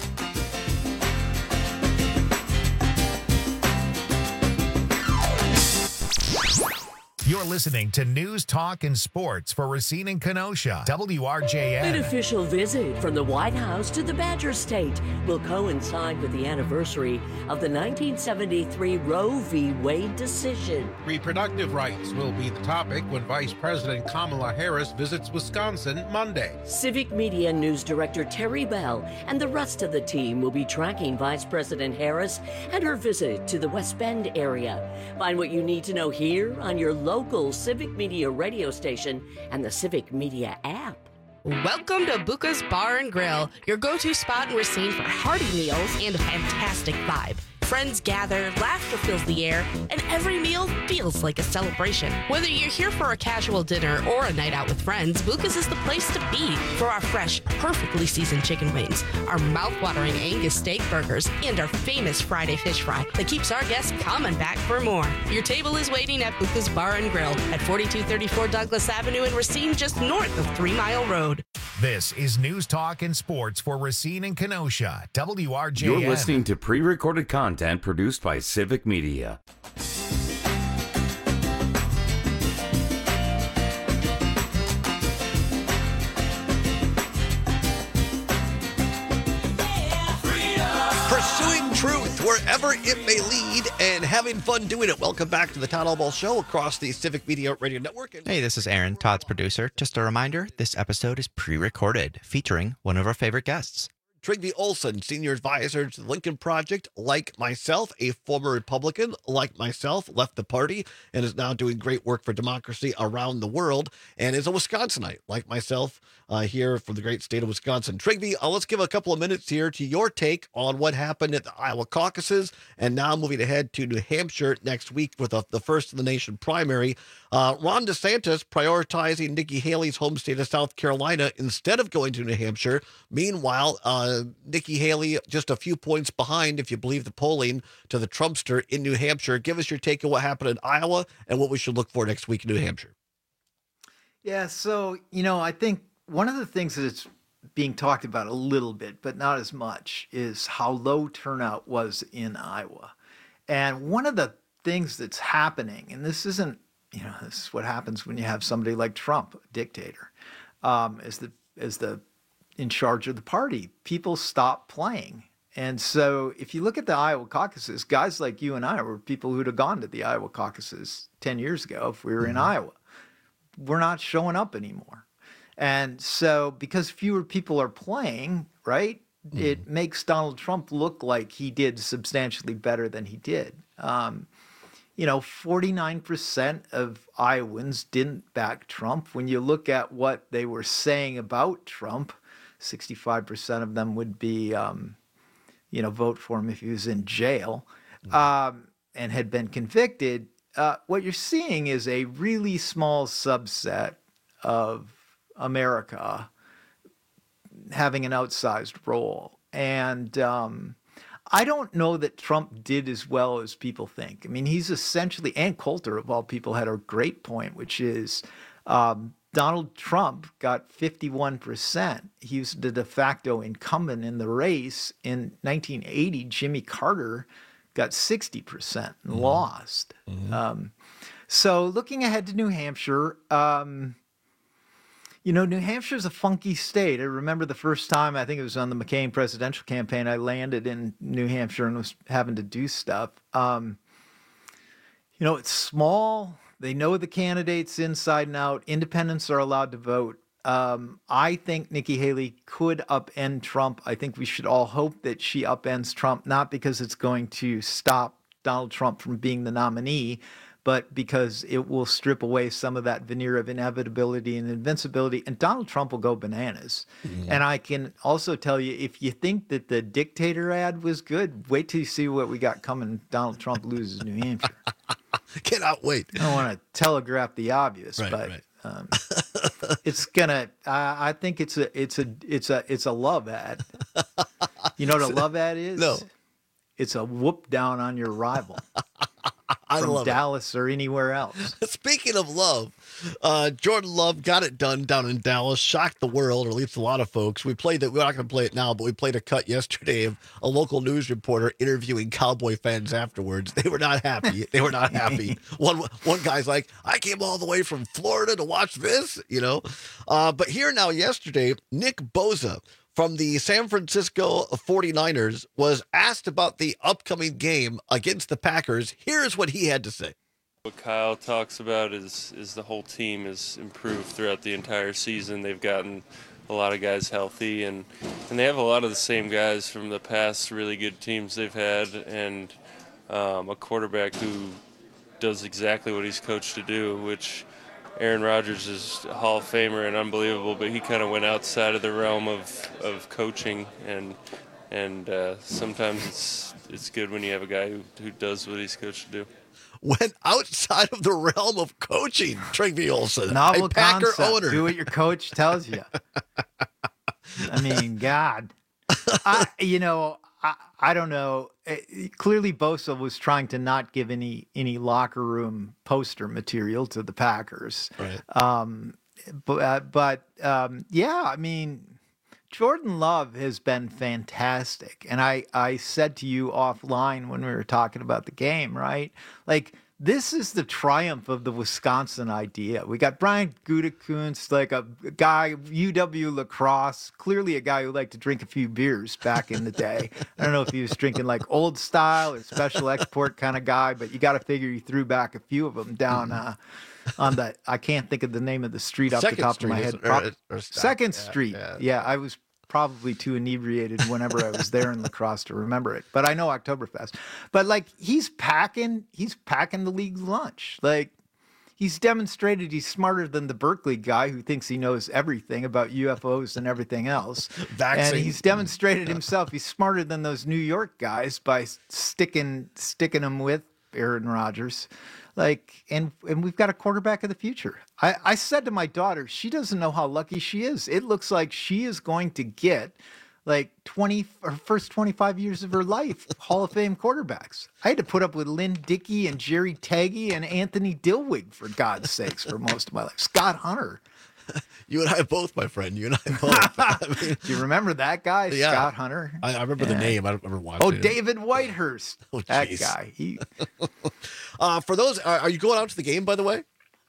You're listening to News, Talk, and Sports for Racine and Kenosha. WRJN. An official visit from the White House to the Badger State will coincide with the anniversary of the 1973 Roe v. Wade decision. Reproductive rights will be the topic when Vice President Kamala Harris visits Wisconsin Monday. Civic Media News Director Terry Bell and the rest of the team will be tracking Vice President Harris and her visit to the West Bend area. Find what you need to know here on your local Civic Media radio station and the Civic Media app. Welcome to Buca's Bar and Grill, your go-to spot in Racine for hearty meals and a fantastic vibe. Friends gather, laughter fills the air, and every meal feels like a celebration. Whether you're here for a casual dinner or a night out with friends, Buca's is the place to be for our fresh, perfectly seasoned chicken wings, our mouth-watering Angus steak burgers, and our famous Friday fish fry that keeps our guests coming back for more. Your table is waiting at Buca's Bar and Grill at 4234 Douglas Avenue in Racine, just north of 3 Mile Road. This is News, Talk, and Sports for Racine and Kenosha. WRJN. You're listening to pre-recorded content produced by Civic Media. Pursuing truth wherever it may lead and having fun doing it. Welcome back to the Todd Hallball Show across the Civic Media Radio Network. Hey, this is Aaron, Todd's producer. Just a reminder, this episode is pre-recorded, featuring one of our favorite guests. Trygve Olsen, senior advisor to the Lincoln Project, like myself, a former Republican, like myself, left the party and is now doing great work for democracy around the world, and is a Wisconsinite, like myself, here from the great state of Wisconsin. Trygve, let's give a couple of minutes here to your take on what happened at the Iowa caucuses, and now moving ahead to New Hampshire next week with the first in the nation primary. Ron DeSantis prioritizing Nikki Haley's home state of South Carolina instead of going to New Hampshire. Meanwhile, Nikki Haley just a few points behind, if you believe the polling, to the Trumpster in New Hampshire. Give us your take on what happened in Iowa and what we should look for next week in New Hampshire. Yeah, so, I think one of the things that's being talked about a little bit, but not as much, is how low turnout was in Iowa. And one of the things that's happening, and this isn't, this is what happens when you have somebody like Trump, a dictator, as the in charge of the party. People stop playing. And so if you look at the Iowa caucuses, guys like you and I were people who'd have gone to the Iowa caucuses 10 years ago if we were in Iowa. We're not showing up anymore. And so because fewer people are playing, right, it makes Donald Trump look like he did substantially better than he did. 49% of Iowans didn't back Trump. When you look at what they were saying about Trump, 65% of them would be, vote for him if he was in jail and had been convicted. What you're seeing is a really small subset of America having an outsized role. And I don't know that Trump did as well as people think. I mean, he's essentially, and Coulter, of all people, had a great point, which is Donald Trump got 51%. He was the de facto incumbent in the race. In 1980, Jimmy Carter got 60% and lost. So looking ahead to New Hampshire, New Hampshire's a funky state. I remember the first time, I think it was on the McCain presidential campaign, I landed in New Hampshire and was having to do stuff. It's small. They know the candidates inside and out. Independents are allowed to vote. I think Nikki Haley could upend Trump. I think we should all hope that she upends Trump, not because it's going to stop Donald Trump from being the nominee, but because it will strip away some of that veneer of inevitability and invincibility, and Donald Trump will go bananas. And I can also tell you, if you think that the dictator ad was good, wait till you see what we got coming. Donald Trump loses New Hampshire. Cannot wait. I don't want to telegraph the obvious, but it's gonna. I think it's a love ad. You know what a love ad is? No. It's a whoop down on your rival. from Dallas or anywhere else. Speaking of love, Jordan Love got it done down in Dallas, shocked the world, or at least a lot of folks. We're not going to play it now, but we played a cut yesterday of a local news reporter interviewing Cowboy fans afterwards. They were not happy. One guy's like, I came all the way from Florida to watch this, But here now, yesterday, Nick Bosa from the San Francisco 49ers was asked about the upcoming game against the Packers. Here's what he had to say. What Kyle talks about is the whole team has improved throughout the entire season. They've gotten a lot of guys healthy, and they have a lot of the same guys from the past really good teams they've had, and a quarterback who does exactly what he's coached to do, which Aaron Rodgers is a Hall of Famer and unbelievable, but he kind of went outside of the realm of coaching, and sometimes it's good when you have a guy who does what he's coached to do. Went outside of the realm of coaching, Trigby Olson. Novel a Packer concept. owner. Do what your coach tells you. I mean, God. I don't know. Clearly, Bosa was trying to not give any locker room poster material to the Packers. Right. Yeah, I mean, Jordan Love has been fantastic. And I said to you offline when we were talking about the game, right? Like, this is the triumph of the Wisconsin idea. We got Brian Gutekunst, like a guy, UW lacrosse, clearly a guy who liked to drink a few beers back in the day. I don't know if he was drinking like old style or special export kind of guy, but you got to figure he threw back a few of them down on the, I can't think of the name of the street off the top of my head. Second Street. Yeah, I was probably too inebriated whenever I was there in lacrosse to remember it. But I know Oktoberfest. But like he's packing the league's lunch. Like he's demonstrated he's smarter than the Berkeley guy who thinks he knows everything about UFOs and everything else. Vaccine. And he's demonstrated himself he's smarter than those New York guys by sticking them with Aaron Rodgers. Like, and we've got a quarterback of the future. I said to my daughter, she doesn't know how lucky she is. It looks like she is going to get like her first 25 years of her life, Hall of Fame quarterbacks. I had to put up with Lynn Dickey and Jerry Taggy and Anthony Dilwig, for God's sakes, for most of my life. Scott Hunter. You and I both, my friend. You and I both. I mean, do you remember that guy, yeah, Scott Hunter? I remember the name. I don't remember watching it. David Whitehurst. That guy. For those, are you going out to the game, by the way?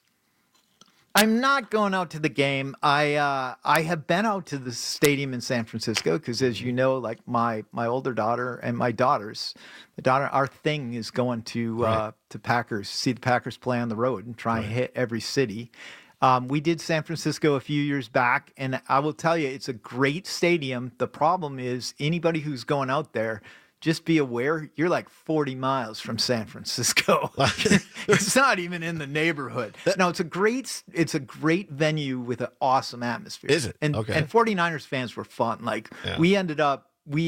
I'm not going out to the game. I have been out to the stadium in San Francisco because, as you know, like my older daughter and my daughters, our thing is going to Packers, see the Packers play on the road and try and hit every city. We did San Francisco a few years back, and I will tell you, it's a great stadium. The problem is anybody who's going out there, just be aware, you're like 40 miles from San Francisco. It's not even in the neighborhood. No, it's a great venue with an awesome atmosphere. Is it? And 49ers fans were fun. Like we ended up,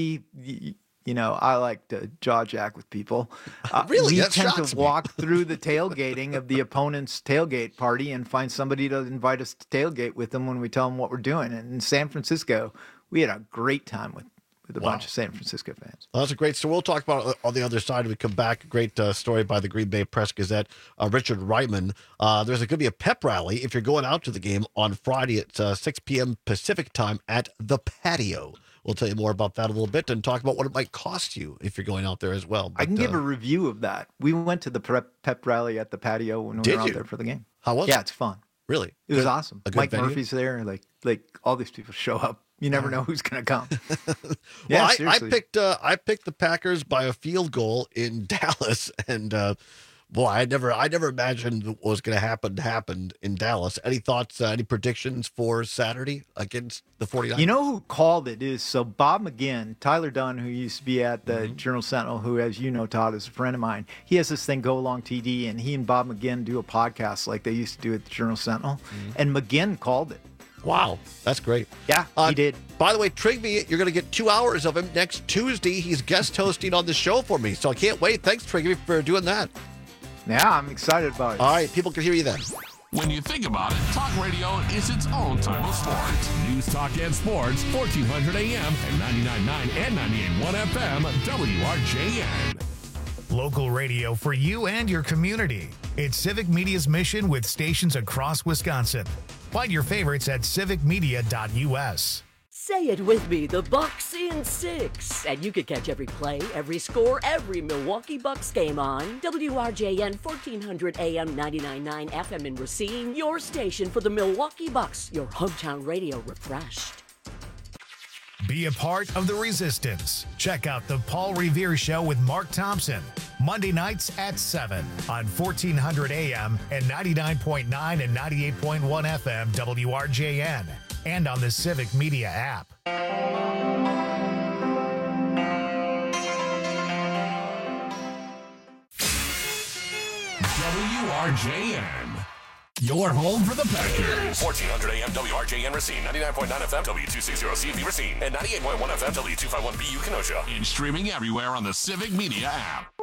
I like to jaw jack with people. Really? We That tend shocks to me. walk through the tailgating of the opponent's tailgate party and find somebody to invite us to tailgate with them when we tell them what we're doing. And in San Francisco, we had a great time with a bunch of San Francisco fans. Well, that's a great story. We'll talk about it on the other side when we come back. A great story by the Green Bay Press-Gazette. Richard Reitman. There's going to be a pep rally if you're going out to the game on Friday at 6 p.m. Pacific time at The Patio. We'll tell you more about that a little bit and talk about what it might cost you if you're going out there as well. But, I can give a review of that. We went to the pep rally at The Patio when we were out there for the game. How was it? Yeah, it's fun. Really? It was awesome. A good Mike venue? Murphy's there. Like all these people show up. You never know who's going to come. Well, I seriously. picked the Packers by a field goal in Dallas, and I never imagined what was going to happen happened in Dallas. Any thoughts? Any predictions for Saturday against the 49ers? You know who called it is Bob McGinn, Tyler Dunn, who used to be at the Journal Sentinel, who, as you know, Todd, is a friend of mine. He has this thing, Go Along TD, and he and Bob McGinn do a podcast like they used to do at the Journal Sentinel, and McGinn called it. Wow, that's great. Yeah, he did. By the way, Trigby, you're going to get 2 hours of him next Tuesday. He's guest hosting on the show for me, so I can't wait. Thanks, Trigby, for doing that. Yeah, I'm excited about it. All right, people can hear you then. When you think about it, talk radio is its own type of sport. News, talk, and sports, 1400 AM and 99.9 and 98.1 FM, WRJN. Local radio for you and your community. It's Civic Media's mission with stations across Wisconsin. Find your favorites at civicmedia.us. Say it with me, the Bucks in 6. And you can catch every play, every score, every Milwaukee Bucks game on WRJN 1400 AM 99.9 FM in Racine, your station for the Milwaukee Bucks, your hometown radio refreshed. Be a part of the resistance. Check out the Paul Revere Show with Mark Thompson, Monday nights at 7 on 1400 AM and 99.9 and 98.1 FM WRJN, and on the Civic Media app. WRJN, your home for the Packers. 1400 AM WRJN Racine, 99.9 FM W260CV Racine, and 98.1 FM W251BU Kenosha. And streaming everywhere on the Civic Media app.